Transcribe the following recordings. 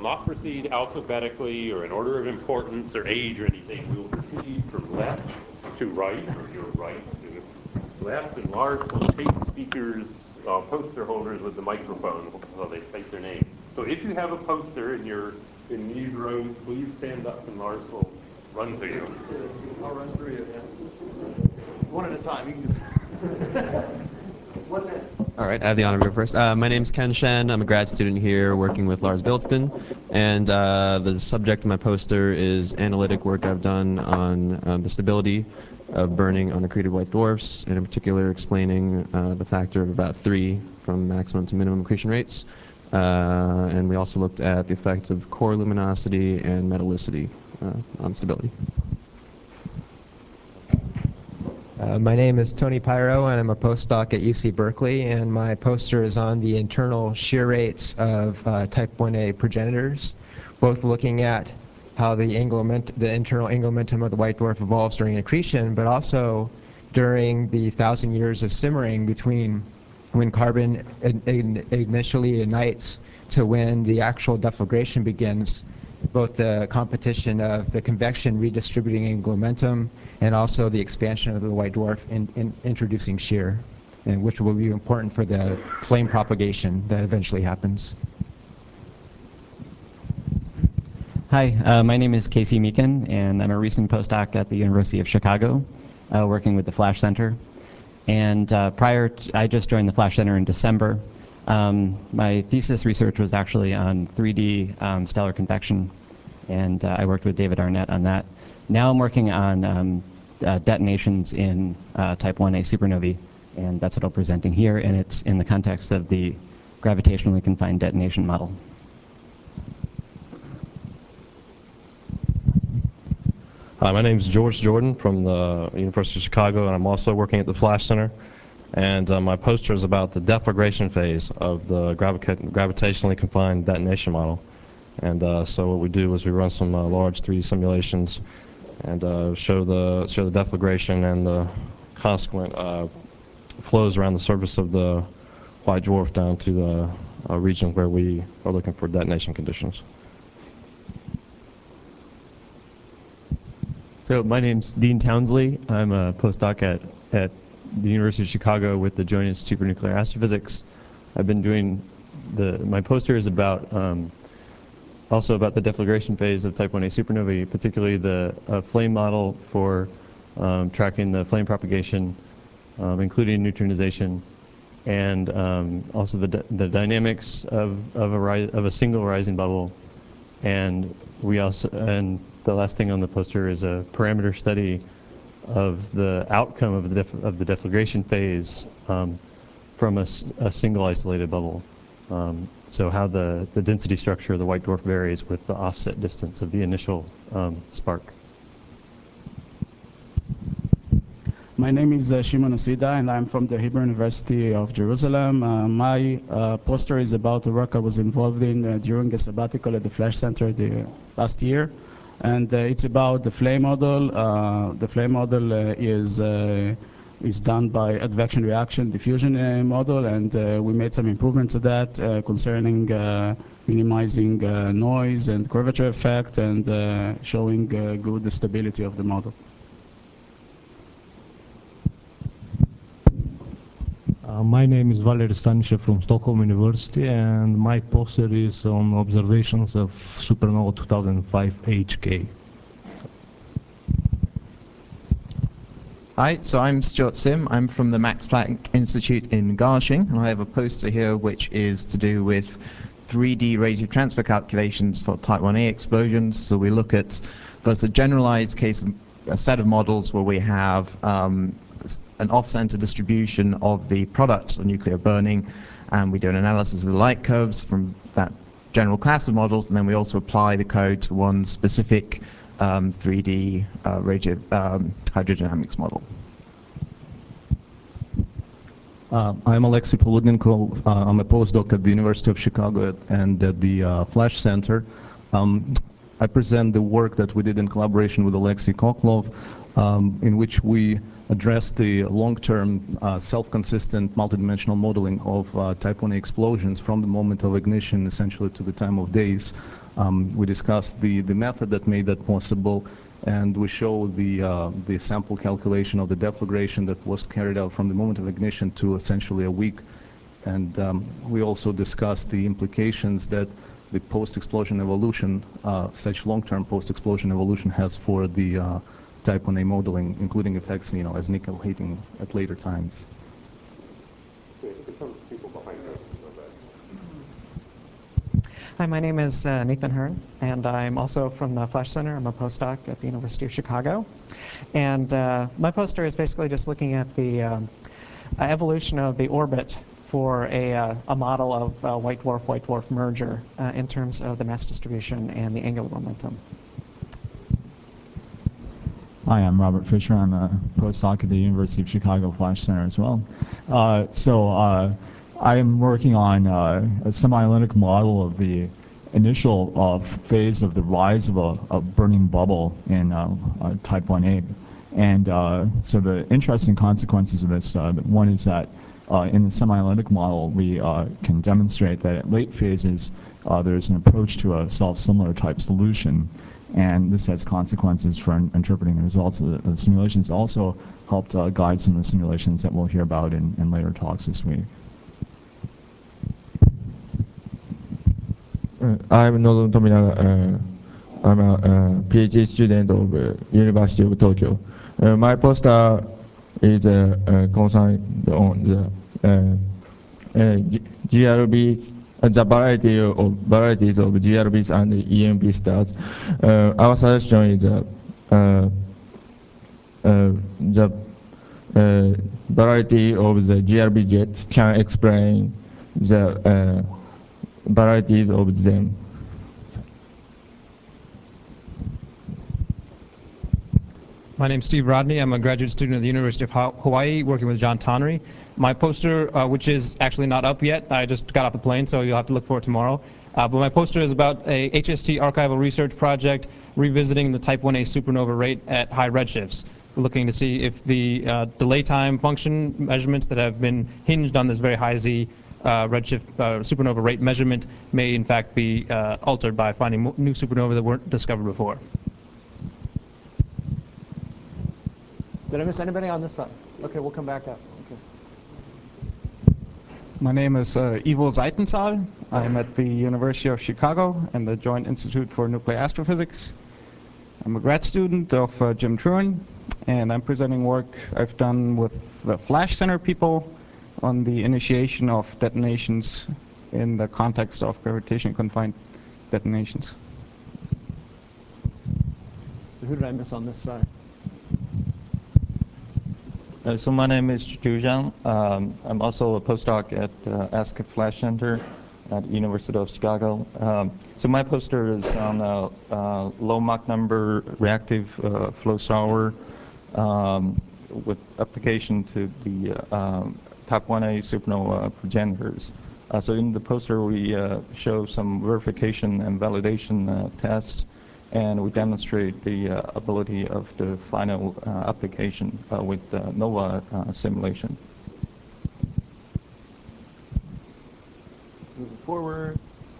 not proceed alphabetically or in order of importance or age or anything. We will proceed from left to right, or your right to left, and Lars will take speakers, poster holders with the microphone so they state their name. So if you have a poster in these rows, please stand up and Lars will run to you. I'll run through you. One at a time. You can just 1 minute. All right, I have the honor to go first. My name is Ken Shen. I'm a grad student here working with Lars Bilston, and the subject of my poster is analytic work I've done on the stability of burning on accreted white dwarfs, and in particular explaining the factor of about 3 from maximum to minimum accretion rates. And we also looked at the effect of core luminosity and metallicity on stability. My name is Tony Pyro, and I'm a postdoc at UC Berkeley, and my poster is on the internal shear rates of type 1a progenitors, both looking at how the internal angular momentum of the white dwarf evolves during accretion, but also during the 1,000 years of simmering between when carbon initially ignites to when the actual deflagration begins, both the competition of the convection redistributing angular momentum and also the expansion of the white dwarf in introducing shear, and which will be important for the flame propagation that eventually happens. Hi, my name is Casey Meekin, and I'm a recent postdoc at the University of Chicago, working with the Flash Center. And I just joined the Flash Center in December. My thesis research was actually on 3D stellar convection, and I worked with David Arnett on that. Now I'm working on detonations in type 1a supernovae, and that's what I'm presenting here, and it's in the context of the gravitationally confined detonation model. Hi, my name is George Jordan from the University of Chicago, and I'm also working at the Flash Center. And my poster is about the deflagration phase of the gravitationally confined detonation model. And so what we do is we run some large 3D simulations and show the deflagration and the consequent flows around the surface of the white dwarf down to the region where we are looking for detonation conditions. So my name's Dean Townsley. I'm a postdoc at the University of Chicago with the Joint Institute for Nuclear Astrophysics. I've been doing my poster is about also about the deflagration phase of type 1a supernovae, particularly the flame model for tracking the flame propagation, including neutronization, and also the dynamics of a single rising bubble. And the last thing on the poster is a parameter study of the outcome of the deflagration phase from a single isolated bubble. So how the density structure of the white dwarf varies with the offset distance of the initial spark. My name is Shimon Asida, and I'm from the Hebrew University of Jerusalem. My poster is about the work I was involved in during a sabbatical at the Flash Center last year. And it's about the flame model. The flame model is done by advection reaction diffusion model, and we made some improvement to that concerning minimizing noise and curvature effect and showing good stability of the model. My name is Valery Stanishev from Stockholm University, and my poster is on observations of supernova 2005 HK. Hi, so I'm Stuart Sim. I'm from the Max Planck Institute in Garching, and I have a poster here which is to do with 3D radiative transfer calculations for type 1a explosions. So we look at both a generalized case of a set of models where we have an off-center distribution of the products of nuclear burning, and we do an analysis of the light curves from that general class of models, and then we also apply the code to one specific 3D hydrodynamics model. I'm Alexei Poludnikov. I'm a postdoc at the University of Chicago and at the Flash Center. I present the work that we did in collaboration with Alexei Koklov, in which we address the long-term self-consistent multidimensional modeling of type 1A explosions from the moment of ignition essentially to the time of days. We discussed the method that made that possible, and we show the sample calculation of the deflagration that was carried out from the moment of ignition to essentially a week. And we also discussed the implications that the post-explosion evolution, such long-term post-explosion evolution has for the type 1A modeling, including effects, as nickel heating at later times. Hi, my name is Nathan Hearn, and I'm also from the Flash Center. I'm a postdoc at the University of Chicago. And my poster is basically just looking at the evolution of the orbit for a model of white dwarf merger in terms of the mass distribution and the angular momentum. Hi, I'm Robert Fisher. I'm a postdoc at the University of Chicago Flash Center as well. I am working on a semi-analytic model of the initial phase of the rise of a burning bubble in type 1A. And so the interesting consequences of this, one is that in the semi-analytic model, we can demonstrate that at late phases, there's an approach to a self-similar type solution. And this has consequences for interpreting the results of the simulations. Also helped guide some of the simulations that we'll hear about in later talks this week. I'm Nozomu Tominaga. I'm a PhD student of University of Tokyo. My poster is concerned on the GRBs, the varieties of GRBs and EMP stars. Our suggestion is the variety of the GRB jets can explain the varieties of them. My name is Steve Rodney. I'm a graduate student at the University of Hawaii working with John Tonry. My poster, which is actually not up yet, I just got off the plane, so you'll have to look for it tomorrow. But my poster is about a HST archival research project revisiting the type 1A supernova rate at high redshifts. We're looking to see if the delay time function measurements that have been hinged on this very high Z redshift supernova rate measurement may in fact be altered by finding new supernovae that weren't discovered before. Did I miss anybody on this side? Okay, we'll come back up. Okay. My name is Ivo Seitenthal. I'm at the University of Chicago and the Joint Institute for Nuclear Astrophysics. I'm a grad student of Jim Truan, and I'm presenting work I've done with the Flash Center people on the initiation of detonations in the context of gravitationally confined detonations. So who did I miss on this side? So my name is Zhu Zhang. I'm also a postdoc at ASCII Flash Center at University of Chicago. So my poster is on low Mach number reactive flow shower with application to the type 1A supernova progenitors. So in the poster we show some verification and validation tests, and we demonstrate the ability of the final application with NOVA simulation. Moving forward.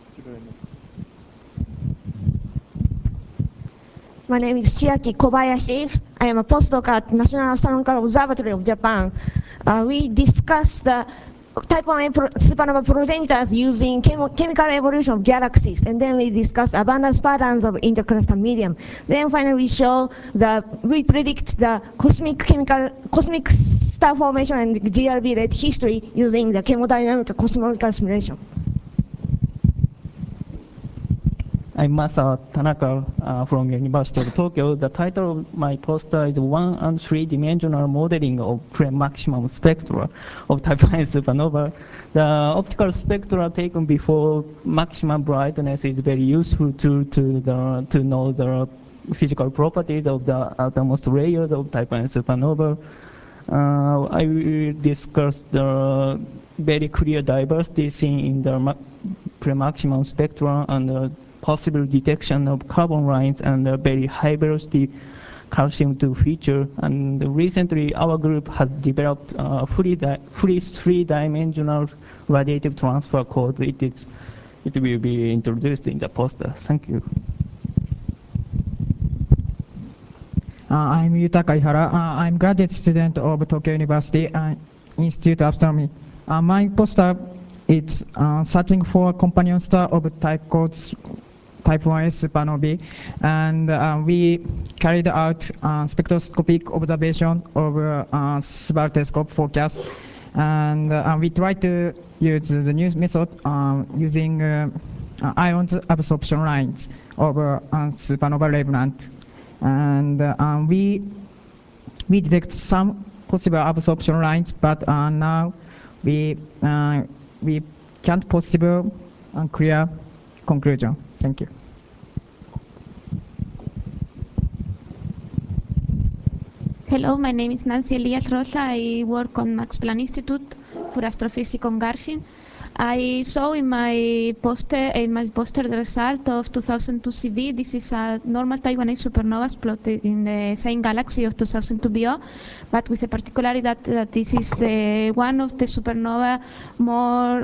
My name is Chiaki Kobayashi. I am a postdoc at National Astronomical Observatory of Japan. We discussed the type 1A supernova progenitors using chemical evolution of galaxies, and then we discussed abundance patterns of intercrustal medium. Then finally we predict the cosmic star formation and GRB rate history using the chemodynamic cosmological simulation. I'm Masa Tanaka from University of Tokyo. The title of my poster is 1 and 3 dimensional modeling of pre-maximum spectra of type 1 supernova. The optical spectra taken before maximum brightness is very useful to know the physical properties of the outermost layers of type 1 supernova. I will discuss the very clear diversity seen in the pre-maximum spectra and possible detection of carbon lines and a very high velocity calcium-2 feature. And recently, our group has developed a free three-dimensional radiative transfer code. It will be introduced in the poster. Thank you. I'm Yuta Kaihara. I'm graduate student of Tokyo University Institute of Astronomy. My poster is searching for companion star of type codes Type 1a supernovae, and we carried out spectroscopic observation of Subaru telescope forecast, and we tried to use the new method using ions absorption lines of supernova remnant, and we detect some possible absorption lines, but now we can't possible clear conclusion. Thank you. Hello, my name is Nancy Elias Rosa. I work on Max Planck Institute for Astrophysics on Garching. I saw in my poster the result of 2002 CV. This is a normal Type 1a supernova plotted in the same galaxy of 2002 BO, but with a particularity that this is one of the supernova more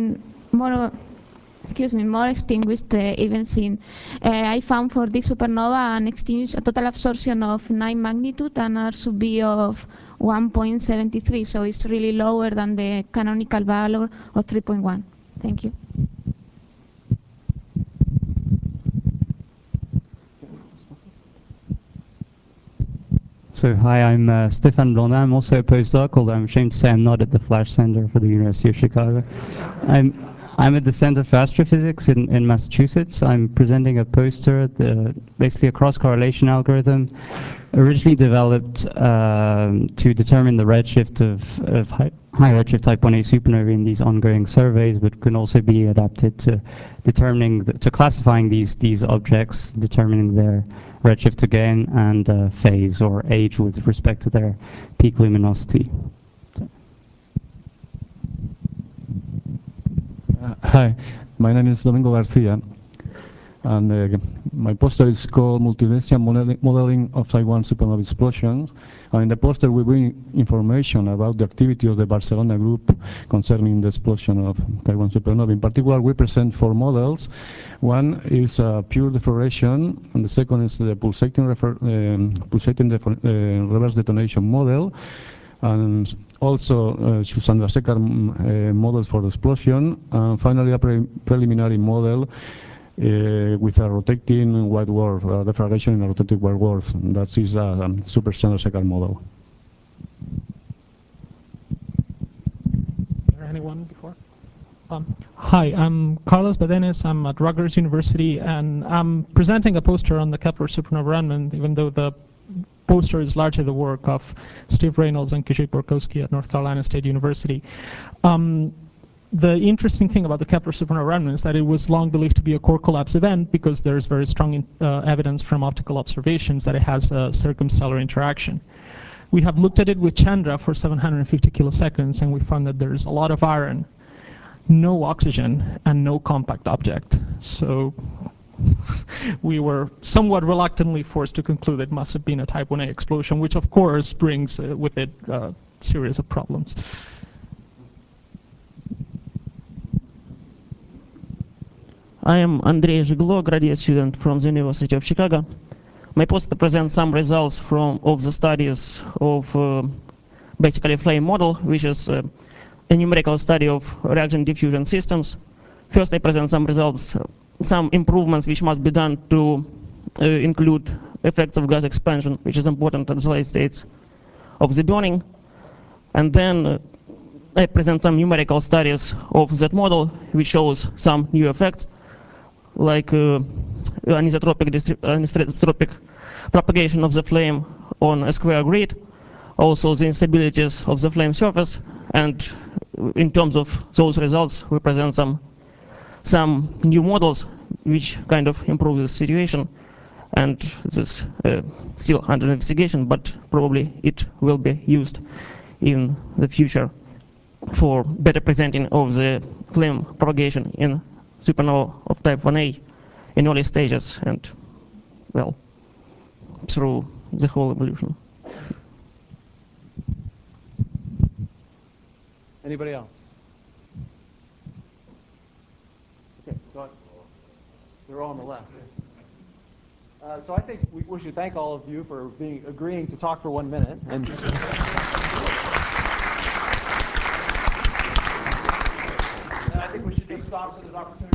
extinguished even seen. I found for this supernova a total absorption of 9 magnitude and R sub B of 1.73, so it's really lower than the canonical value of 3.1. Thank you. So hi, I'm Stefan Blondin. I'm also a postdoc, although I'm ashamed to say I'm not at the Flash Center for the University of Chicago. I'm at the Center for Astrophysics in Massachusetts. I'm presenting a poster, basically a cross-correlation algorithm, originally developed to determine the redshift of high redshift Type 1a supernovae in these ongoing surveys, but can also be adapted to to classifying these objects, determining their redshift again and phase or age with respect to their peak luminosity. Hi, my name is Domingo Garcia, and my poster is called Multidimensional Modeling of Type 1 Supernova Explosions. In the poster we bring information about the activity of the Barcelona group concerning the explosion of Type 1 supernova. In particular, we present 4 models. One is pure deflagration, and the second is the pulsating reverse detonation model, and also Chandrasekhar models for the explosion, and finally a preliminary model with a rotating white dwarf, deflagration in a rotating white dwarf. That is a super Chandrasekhar model. Is there anyone before? Hi, I'm Carlos Badenes. I'm at Rutgers University, and I'm presenting a poster on the Kepler supernova remnant, even though the poster is largely the work of Steve Reynolds and Kijik Borkowski at North Carolina State University. The interesting thing about the Kepler supernova remnant is that it was long believed to be a core collapse event because there's very strong evidence from optical observations that it has a circumstellar interaction. We have looked at it with Chandra for 750 kiloseconds, and we found that there's a lot of iron, no oxygen, and no compact object. So we were somewhat reluctantly forced to conclude it must have been a Type 1a explosion, which of course brings with it a series of problems. I am Andrei Zhiglo, graduate student from the University of Chicago. My poster presents some results of the studies of basically a flame model, which is a numerical study of reaction diffusion systems. First, I present some results, some improvements which must be done to include effects of gas expansion, which is important at the late states of the burning. And then I present some numerical studies of that model, which shows some new effects, like anisotropic propagation of the flame on a square grid, also the instabilities of the flame surface, and in terms of those results, we present some new models which kind of improve the situation, and this still under investigation, but probably it will be used in the future for better presenting of the flame propagation in supernova of Type 1a in early stages and, well, through the whole evolution. Anybody else? Okay, so they're all on the left. So I think we should thank all of you for agreeing to talk for 1 minute. And I think we should just stop so there's opportunity.